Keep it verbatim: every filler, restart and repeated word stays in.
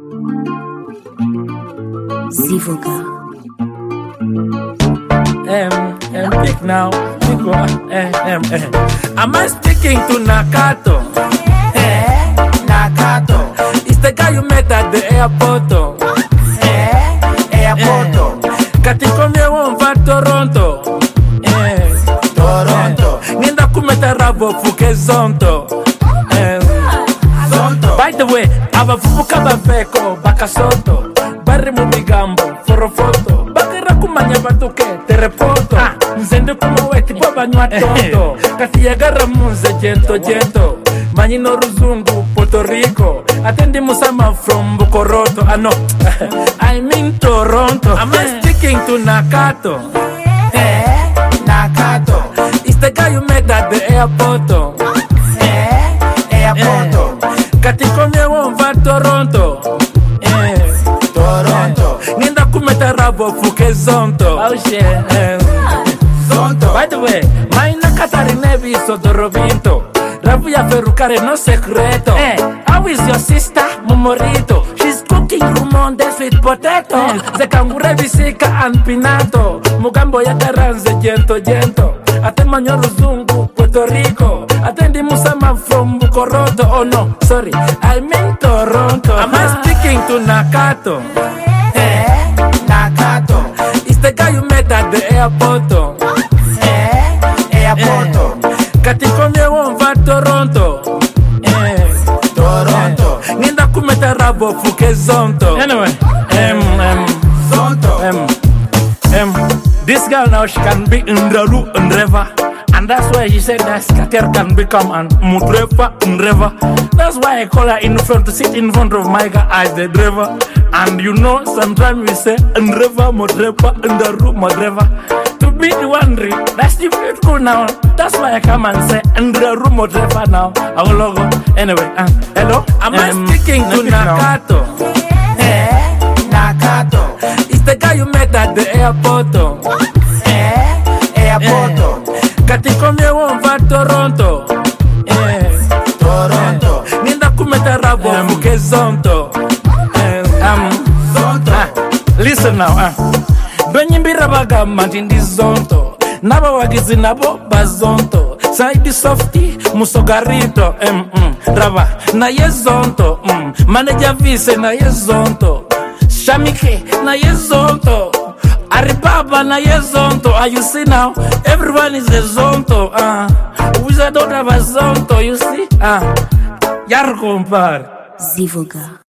Zivoga. Um, um, pick now. Pick one. Um, um, um. Am I sticking to Nakato? Eh, Nakato. It's the guy you met at the airport. Eh, airport. Katikomye wonva Toronto. Eh, Toronto. Ninda kumeta rabo fuke zonto. Eh, Zonto. By the way, abavubuka baveko bakasoto. Bari mu migambo forofoto. Bakira kumanya batuke terepoto. Nzende kumaweti babanywa toto. Kati yagara munze jento jento. Manyino ruzungu Puerto Rico. Atendi musama from Bukoroto. Ah no, I mean Toronto. Am I sticking to Nakato? Eh, Nakato. It's the guy you met at the airport. Eh, airport. Katikomye wonva Toronto. Eh, Toronto. Ninda kumeta rabo fuke zonto. Oh shit. Eh. Zonto. By the way, maina katari nevi sodorovinto. Rabu ya ferukare no secreto. Eh, how is your sister Momorito? She's cooking rumonde sweet potato. Ze kangure bisika and pinato. Mugambo ya karanze jento jento. Ate manyo ruzungu Puerto Rico. Atendi musama from Bukoroto. Oh no, sorry, I mean Toronto. Am I speaking to Nakato? Eh, Nakato. It's the guy you met at the airport. Eh, airport. Katikomye wonva Toronto. Eh, Toronto. Ninda kumeta rabo fuke zonto. Anyway, um, um, Zonto. um, um, this girl now she can be in the Ru and River. And that's why she said that Skater can become an Mudrefa and River. That's why I call her in front to sit in front of my guy as the driver. And you know, sometimes we say and River, Mudrefa, and the Ru, Mudrefa. To be the one, that's the beautiful now. That's why I come and say and the Ru, Mudrefa now. Our logo. Anyway, uh, hello? Am I Um, speaking to Nakato? Eh, Nakato. It's the guy you met at the airport. Eh, airport. Katikomye wonva Toronto. Eh, Toronto. Ninda kumeta rabo fuke zonto. Eh, um, Zonto. ah, listen now. Ah. Benyimbira bagamba nti ndi zonto. Naba wagizi nabo bazonto. Saidi softy musogarito. Mm, mm, raba na ye zonto. Mm. Manager vise na ye zonto. Shamike na ye zonto. Aribaba na ye zonto. Ah, you see now, everyone is a zonto. Ah, we don't have a zonto. You see? Ah, yar compare. Zivoga.